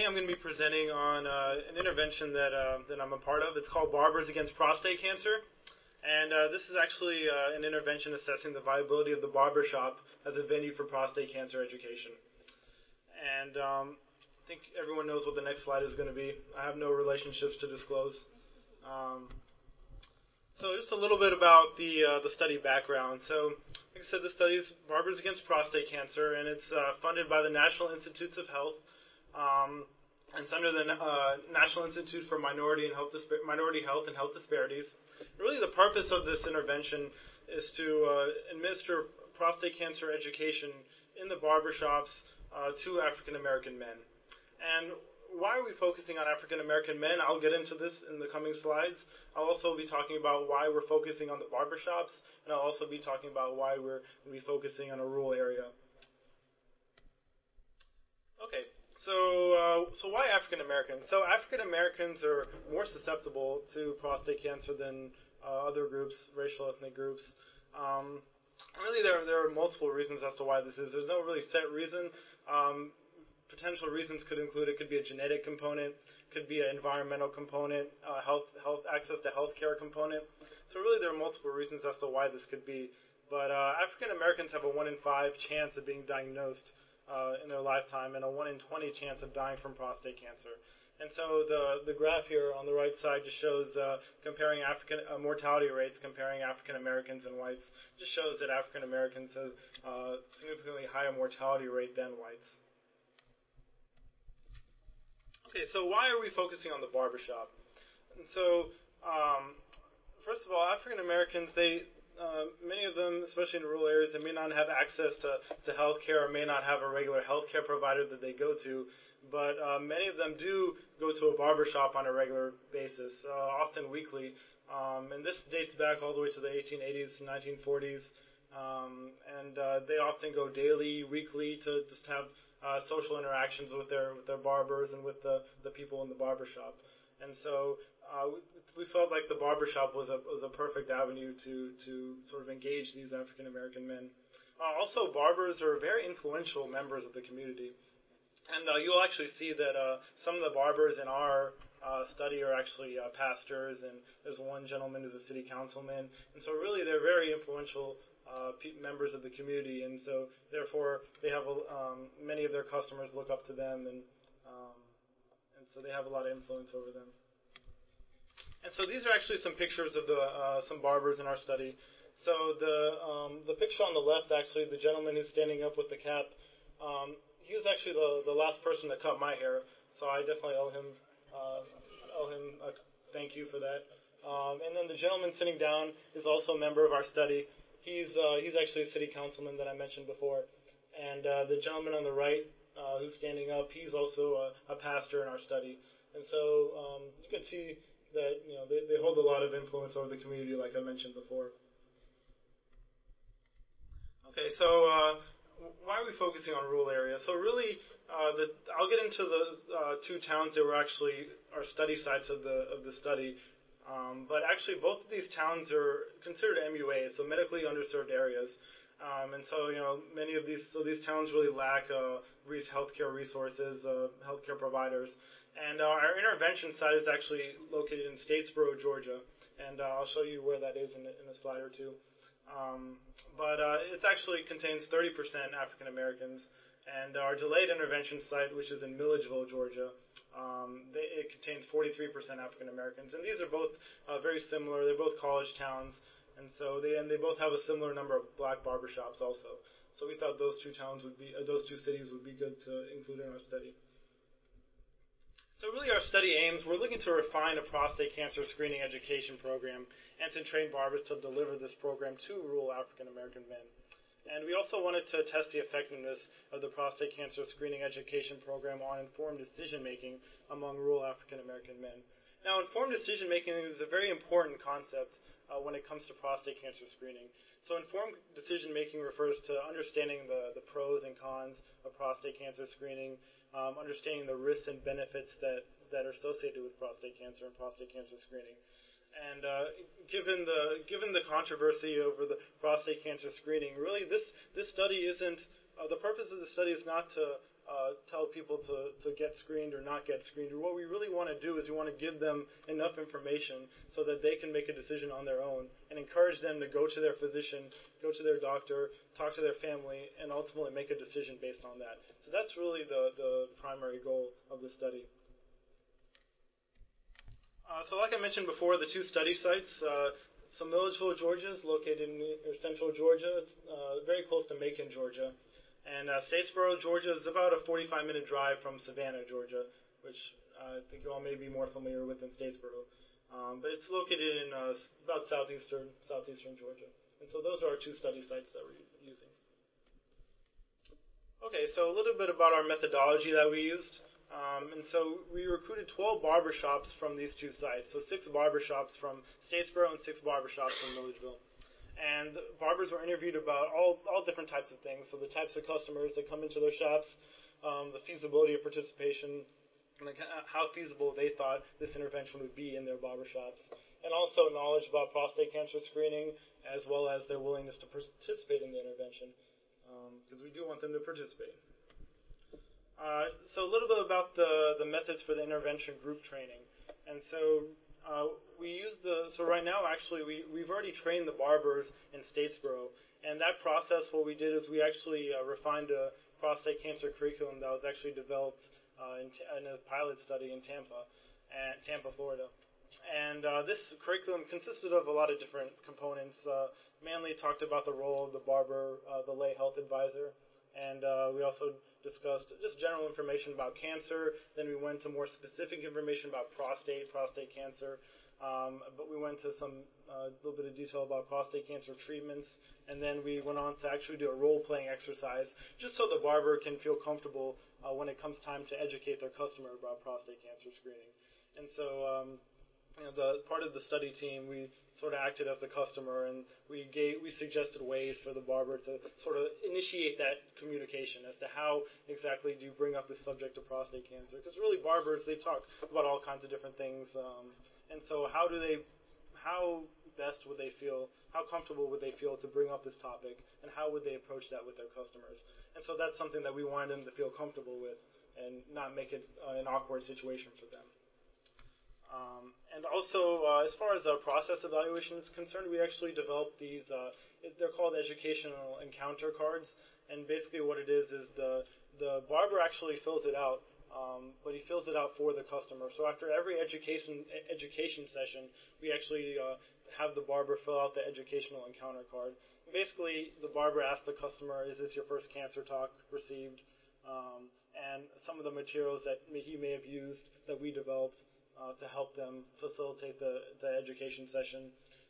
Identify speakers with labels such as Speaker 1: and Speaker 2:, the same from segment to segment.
Speaker 1: Today I'm going to be presenting on an intervention that I'm a part of. It's called Barbers Against Prostate Cancer. And this is actually an intervention assessing the viability of the barbershop as a venue for prostate cancer education. And I think everyone knows what the next slide is going to be. I have no relationships to disclose. So just a little bit about the study background. So, like I said, the study is Barbers Against Prostate Cancer, and it's funded by the National Institutes of Health. And it's under the National Institute for Minority Health and Health Disparities. Really, the purpose of this intervention is to administer prostate cancer education in the barbershops to African American men. And why are we focusing on African American men? I'll get into this in the coming slides. I'll also be talking about why we're focusing on the barbershops, and I'll also be talking about why we're going to be focusing on a rural area. Okay. So why African Americans? So African Americans are more susceptible to prostate cancer than other groups, racial ethnic groups. Really, there are multiple reasons as to why this is. There's no really set reason. Potential reasons could include it could be a genetic component, could be an environmental component, health access to healthcare component. So really, there are multiple reasons as to why this could be. But African Americans have a 1 in 5 chance of being diagnosed in their lifetime, and a 1 in 20 chance of dying from prostate cancer. And so the graph here on the right side just shows comparing mortality rates, comparing African Americans and whites. Just shows that African Americans have significantly higher mortality rate than whites. Okay, so why are we focusing on the barbershop? And so, first of all, African Americans, many of them, especially in rural areas, they may not have access to health care or may not have a regular health care provider that they go to, but many of them do go to a barbershop on a regular basis, often weekly. And this dates back all the way to the 1880s, 1940s, and they often go daily, weekly to just have social interactions with their barbers and with the people in the barbershop. And so we felt like the barbershop was a perfect avenue to sort of engage these African American men. Also, barbers are very influential members of the community. And you'll actually see that some of the barbers in our study are actually pastors, and there's one gentleman who's a city councilman. And so really they're very influential members of the community, and so therefore they have many of their customers look up to them, and so they have a lot of influence over them. And so these are actually some pictures of some barbers in our study. So the picture on the left, actually, the gentleman who's standing up with the cap, he was actually the last person to cut my hair, so I definitely owe him a thank you for that. And then the gentleman sitting down is also a member of our study. He's actually a city councilman that I mentioned before. And the gentleman on the right who's standing up, he's also a pastor in our study. And so you can see that they hold a lot of influence over the community, like I mentioned before. Okay, so why are we focusing on rural areas? So really, I'll get into the two towns that were actually our study sites of the study. But actually, both of these towns are considered MUAs, so medically underserved areas. And so, many of these towns really lack healthcare resources, healthcare providers. And our intervention site is actually located in Statesboro, Georgia. And I'll show you where that is in a slide or two. But it actually contains 30% African Americans. And our delayed intervention site, which is in Milledgeville, Georgia, it contains 43% African Americans, and these are both very similar. They're both college towns, and so they both have a similar number of black barbershops also. So we thought those two cities would be good to include in our study. So really, our study aims, we're looking to refine a prostate cancer screening education program and to train barbers to deliver this program to rural African American men. And we also wanted to test the effectiveness of the prostate cancer screening education program on informed decision-making among rural African American men. Now, informed decision-making is a very important concept when it comes to prostate cancer screening. So informed decision-making refers to understanding the pros and cons of prostate cancer screening, understanding the risks and benefits that are associated with prostate cancer and prostate cancer screening. And given the controversy over the prostate cancer screening, really this study isn't the purpose of the study is not to tell people to get screened or not get screened. What we really want to do is we want to give them enough information so that they can make a decision on their own and encourage them to go to their physician, go to their doctor, talk to their family, and ultimately make a decision based on that. So that's really the primary goal of the study. So like I mentioned before, the two study sites, so Milledgeville, Georgia is located in central Georgia. It's very close to Macon, Georgia. And Statesboro, Georgia is about a 45-minute drive from Savannah, Georgia, which I think you all may be more familiar with than Statesboro. But it's located in about southeastern Georgia. And so those are our two study sites that we're using. Okay, so a little bit about our methodology that we used. And so we recruited 12 barbershops from these two sites. So 6 barbershops from Statesboro and 6 barbershops from Milledgeville. And barbers were interviewed about all different types of things. So the types of customers that come into their shops, the feasibility of participation, and how feasible they thought this intervention would be in their barbershops. And also knowledge about prostate cancer screening, as well as their willingness to participate in the intervention, because we do want them to participate. So a little bit about the methods for the intervention group training. And so we use so right now actually we've already trained the barbers in Statesboro. And that process, what we did is we actually refined a prostate cancer curriculum that was actually developed in a pilot study in Tampa, Florida. And this curriculum consisted of a lot of different components. Mainly talked about the role of the barber, the lay health advisor. And we also discussed just general information about cancer. Then we went to more specific information about prostate cancer. But we went to some little bit of detail about prostate cancer treatments. And then we went on to actually do a role-playing exercise, just so the barber can feel comfortable when it comes time to educate their customer about prostate cancer screening. And so the part of the study team, we sort of acted as the customer, and we suggested ways for the barber to sort of initiate that communication as to how exactly do you bring up the subject of prostate cancer. Because really barbers, they talk about all kinds of different things, and so how best would they feel, how comfortable would they feel to bring up this topic, and how would they approach that with their customers. And so that's something that we wanted them to feel comfortable with and not make it an awkward situation for them. And also, as far as process evaluation is concerned, we actually developed these, they're called educational encounter cards. And basically what it is the barber actually fills it out, but he fills it out for the customer. So after every education session, we actually have the barber fill out the educational encounter card. Basically, the barber asks the customer, is this your first cancer talk received? And some of the materials that he may have used that we developed to help them facilitate the education session.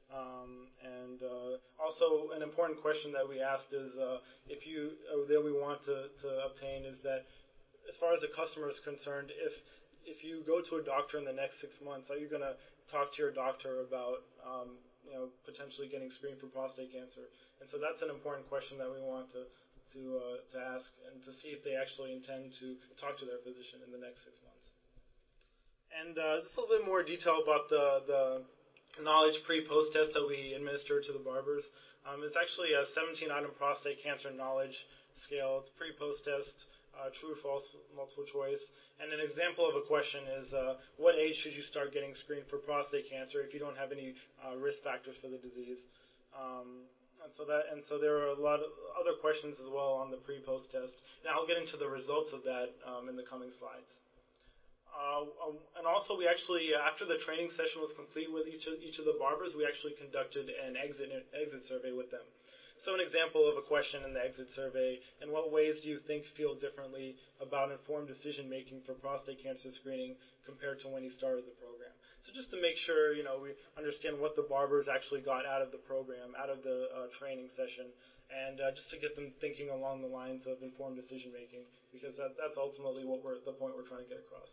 Speaker 1: And also an important question that we asked is that we want to obtain is that as far as the customer is concerned, if you go to a doctor in the next 6 months, are you going to talk to your doctor about potentially getting screened for prostate cancer? And so that's an important question that we want to ask and to see if they actually intend to talk to their physician in the next 6 months. And just a little bit more detail about the knowledge pre-post test that we administer to the barbers. It's actually a 17-item prostate cancer knowledge scale. It's pre-post test, true, false, multiple choice. And an example of a question is, what age should you start getting screened for prostate cancer if you don't have any risk factors for the disease? And so there are a lot of other questions as well on the pre-post test. And I'll get into the results of that in the coming slides. And also, we actually, after the training session was complete with each of the barbers, we actually conducted an exit survey with them. So an example of a question in the exit survey: in what ways do you think feel differently about informed decision making for prostate cancer screening compared to when you started the program? So just to make sure we understand what the barbers actually got out of the program, out of the training session, and just to get them thinking along the lines of informed decision making, because that's ultimately the point we're trying to get across.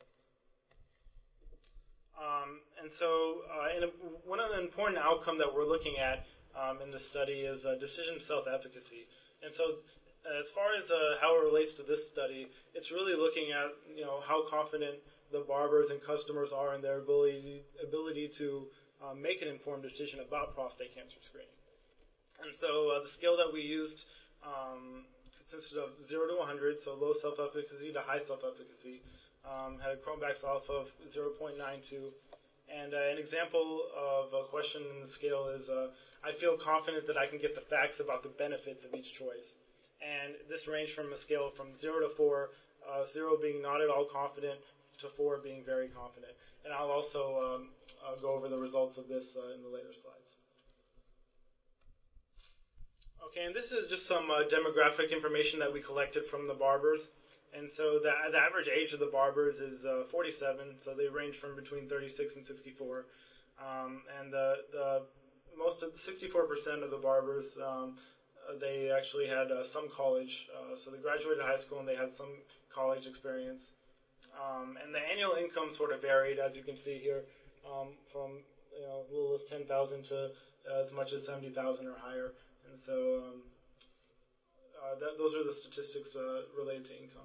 Speaker 1: And so one of the important outcomes that we're looking at in the study is decision self-efficacy. And so as far as how it relates to this study, it's really looking at how confident the barbers and customers are in their ability to make an informed decision about prostate cancer screening. And so the scale that we used consisted of 0 to 100, so low self-efficacy to high self-efficacy. Had a Cronbach's alpha of 0.92. And an example of a question in the scale is, I feel confident that I can get the facts about the benefits of each choice. And this ranged from a scale from 0 to 4, 0 being not at all confident, to 4 being very confident. And I'll also go over the results of this in the later slides. Okay, and this is just some demographic information that we collected from the barbers. And so the average age of the barbers is 47, so they range from between 36 and 64. And the most of 64% of the barbers, they actually had some college. So they graduated high school and they had some college experience. And the annual income sort of varied, as you can see here, from as little as 10,000 to as much as 70,000 or higher. And so those are the statistics related to income.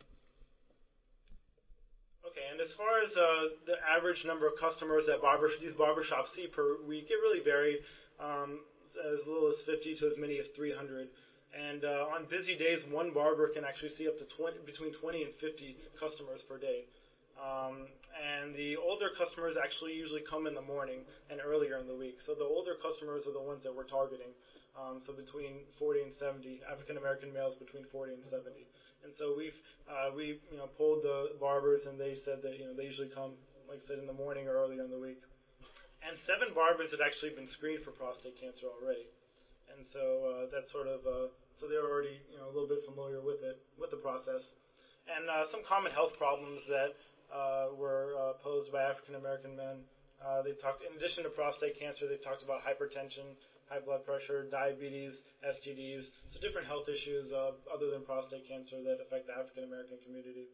Speaker 1: Okay, and as far as the average number of customers that these barbershops see per week, it really varied, as little as 50 to as many as 300. And on busy days, one barber can actually see up to between 20 and 50 customers per day. And the older customers actually usually come in the morning and earlier in the week. So the older customers are the ones that we're targeting. So between 40 and 70, African American males between 40 and 70. And so we polled the barbers, and they said that they usually come, like I said, in the morning or earlier in the week. And 7 barbers had actually been screened for prostate cancer already. And so that's sort of so they're already a little bit familiar with the process. And some common health problems that were posed by African American men. They talked, in addition to prostate cancer, they talked about hypertension, high blood pressure, diabetes, STDs, so different health issues other than prostate cancer that affect the African American community.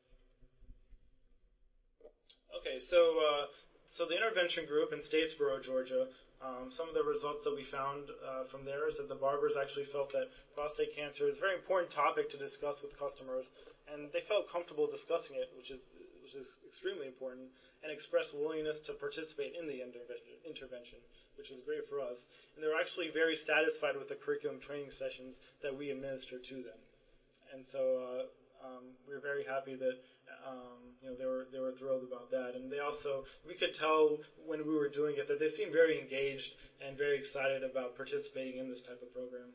Speaker 1: Okay, so the intervention group in Statesboro, Georgia, some of the results that we found from there is that the barbers actually felt that prostate cancer is a very important topic to discuss with customers, and they felt comfortable discussing it, which is extremely important, and expressed willingness to participate in the intervention, which was great for us. And they were actually very satisfied with the curriculum training sessions that we administered to them. And so we were very happy that they were thrilled about that. And we could tell when we were doing it that they seemed very engaged and very excited about participating in this type of program.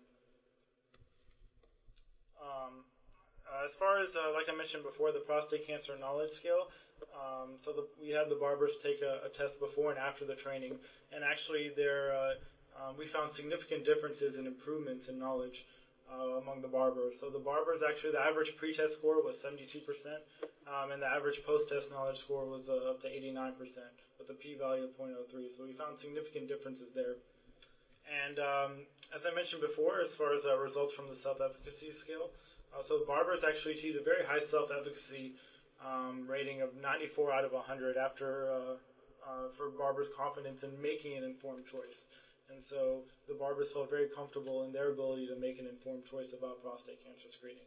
Speaker 1: As far as, like I mentioned before, the prostate cancer knowledge scale, we had the barbers take a test before and after the training, and actually we found significant differences in improvements in knowledge among the barbers. So the barbers, actually, the average pre-test score was 72%, and the average post-test knowledge score was up to 89%, with a p-value of 0.03. So we found significant differences there. And as I mentioned before, as far as results from the self-efficacy scale, so barbers actually achieved a very high self-efficacy rating of 94 out of 100 for barbers' confidence in making an informed choice. And so the barbers felt very comfortable in their ability to make an informed choice about prostate cancer screening.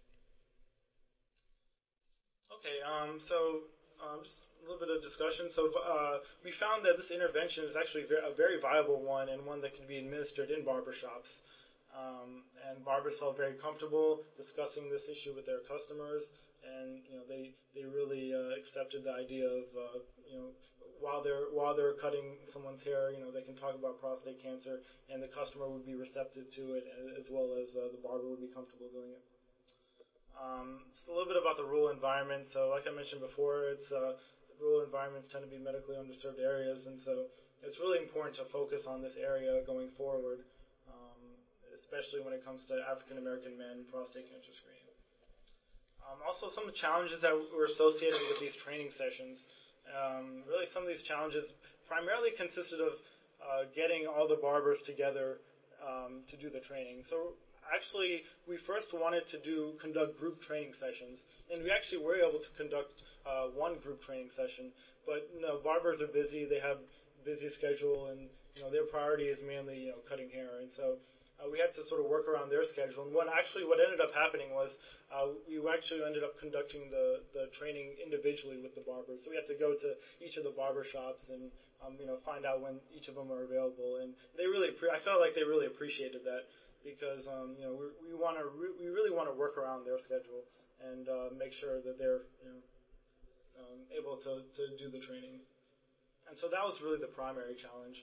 Speaker 1: Okay, just a little bit of discussion. So we found that this intervention is actually a very viable one, and one that can be administered in barbershops. And barbers felt very comfortable discussing this issue with their customers, and they really accepted the idea of while they're cutting someone's hair, they can talk about prostate cancer, and the customer would be receptive to it, as well as the barber would be comfortable doing it. Just a little bit about the rural environment. So, like I mentioned before, rural environments tend to be medically underserved areas, and so it's really important to focus on this area going forward, especially when it comes to African American men prostate cancer screening. Also, some of the challenges that were associated with these training sessions. Really, some of these challenges primarily consisted of getting all the barbers together to do the training. So actually, we first wanted to conduct group training sessions, and we actually were able to conduct one group training session. But barbers are busy; they have a busy schedule, and their priority is mainly cutting hair, and so we had to sort of work around their schedule. And what ended up happening was we actually ended up conducting the training individually with the barbers. So we had to go to each of the barber shops and find out when each of them are available. And I felt like they really appreciated that, because we really want to work around their schedule and make sure that they're able to do the training. And so that was really the primary challenge.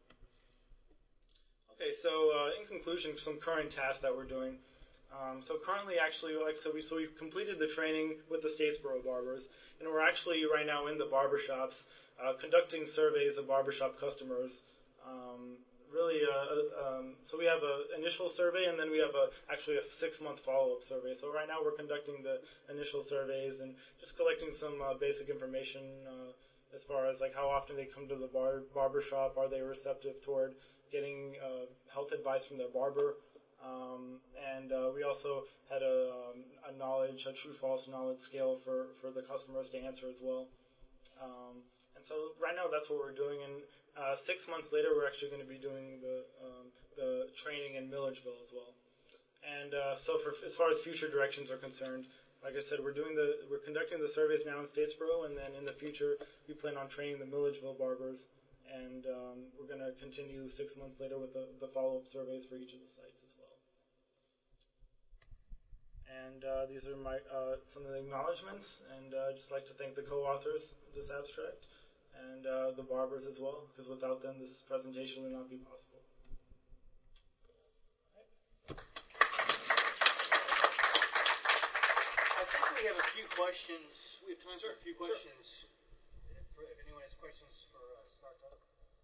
Speaker 1: Okay, so in conclusion, some current tasks that we're doing. So currently, actually, we've completed the training with the Statesboro barbers, and we're actually right now in the barbershops conducting surveys of barbershop customers. So we have an initial survey, and then we have actually a 6-month follow-up survey. So right now we're conducting the initial surveys and just collecting some basic information as far as like how often they come to the barbershop, are they receptive toward getting health advice from their barber. And we also had a true-false knowledge scale for the customers to answer as well. And so right now that's what we're doing. And 6 months later, we're actually going to be doing the training in Milledgeville as well. And so as far as future directions are concerned, like I said, we're conducting the surveys now in Statesboro, and then in the future we plan on training the Milledgeville barbers. And we're going to continue 6 months later with the follow-up surveys for each of the sites as well. And these are some of the acknowledgments, and I'd just like to thank the co-authors of this abstract and the barbers as well, because without them this presentation would not be possible.
Speaker 2: I think we have a few questions. We have time for a few questions. Sure. If anyone has questions for Startup.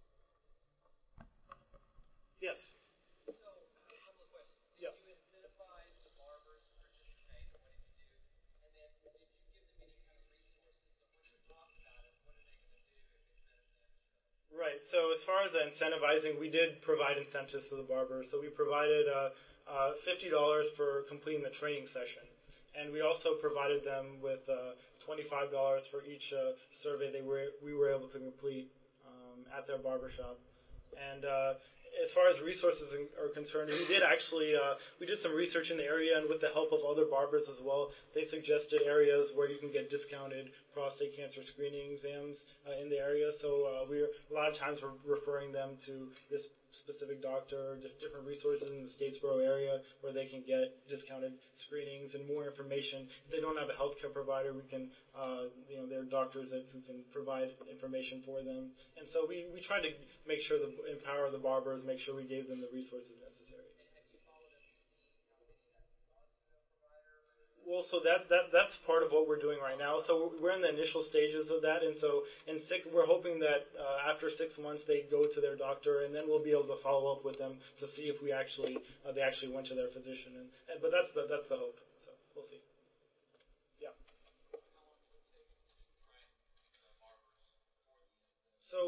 Speaker 1: Yes.
Speaker 3: So, a couple of questions. Did you incentivize the barbers to participate, and what did you do? And then, did you give them any kind of resources? So, when you talk about it, what are they going to do if it benefits them?
Speaker 1: Right. So, as far as incentivizing, we did provide incentives to the barbers. So, we provided $50 for completing the training session. And we also provided them with $25 for each survey we were able to complete at their barbershop. And as far as resources are concerned, we did some research in the area, and with the help of other barbers as well, they suggested areas where you can get discounted prostate cancer screening exams in the area. So a lot of times we're referring them to this specific doctor, different resources in the Statesboro area where they can get discounted screenings and more information. If they don't have a healthcare provider, we can, there are doctors who can provide information for them. And so we try to make sure empower the barbers, make sure we gave them the resources necessary.
Speaker 3: And have you followed up to see how many have gone to a provider?
Speaker 1: Well, so that's part of what we're doing right now. So we're in the initial stages of that, and so we're hoping that after 6 months they go to their doctor, and then we'll be able to follow up with them to see if they actually went to their physician. But that's the hope. So we'll see. Yeah.
Speaker 3: How long will it take to train the barbers for the?
Speaker 1: So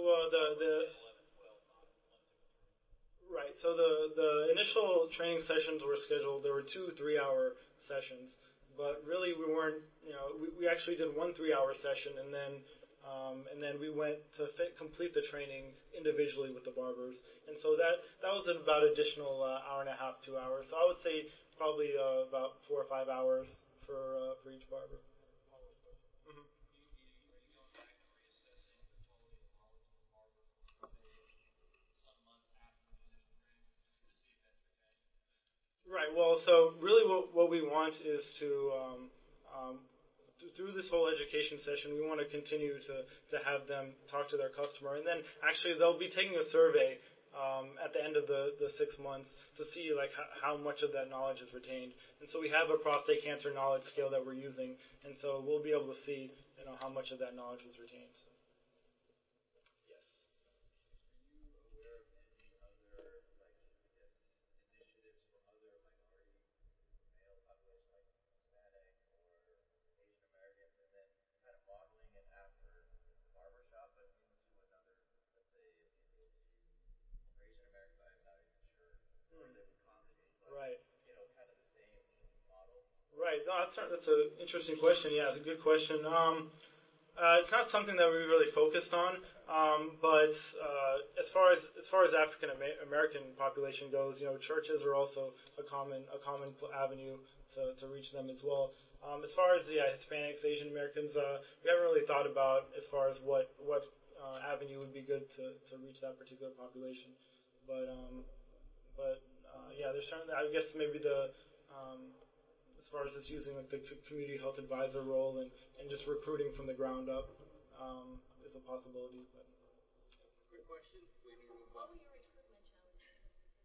Speaker 1: Right. So the initial training sessions were scheduled. There were 2 3-hour sessions. But really, we weren't. We actually did 1 3-hour session, and then we went to complete the training individually with the barbers. And so that was about additional hour and a half, 2 hours. So I would say probably about 4 or 5 hours for each barber. Mm-hmm.
Speaker 3: Are you going back and reassessing the quality of knowledge of the barber maybe some months after the initial training to see if that's retained?
Speaker 1: Right. Well, so really what we want is to, through this whole education session, we want to continue to have them talk to their customer. And then actually they'll be taking a survey at the end of the 6 months to see like how much of that knowledge is retained. And so we have a prostate cancer knowledge scale that we're using. And so we'll be able to see how much of that knowledge was retained. So. Right.
Speaker 2: Kind of the same model.
Speaker 1: Right. No, that's an interesting question. Yeah, it's a good question. It's not something that we really focused on, but as far as African American population goes, churches are also a common avenue to reach them as well. As far as Hispanics, Asian Americans, we haven't really thought about as far as what avenue would be good to reach that particular population, but there's certainly, I guess maybe as far as just using like the community health advisor role and just recruiting from the ground up is a possibility. But.
Speaker 2: Quick question. We can move on.
Speaker 3: What were your recruitment challenges?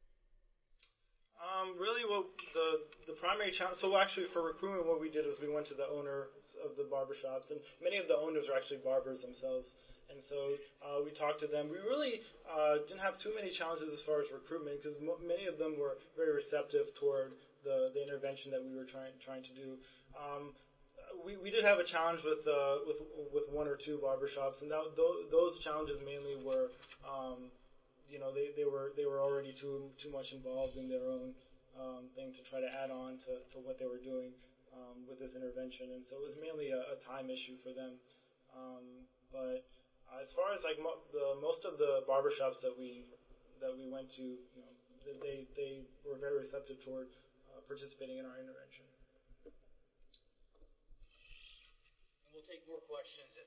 Speaker 1: Really, what the primary challenge. So actually, for recruitment, what we did is we went to the owners of the barbershops, and many of the owners are actually barbers themselves. And so we talked to them. We really didn't have too many challenges as far as recruitment because many of them were very receptive toward the intervention that we were trying to do. We did have a challenge with one or two barbershops, and those challenges mainly were. They were already too much involved in their own thing to try to add on to what they were doing with this intervention, and so it was mainly a time issue for them. But as far as like most of the barbershops that we went to, they were very receptive toward participating in our intervention.
Speaker 2: And we'll take more questions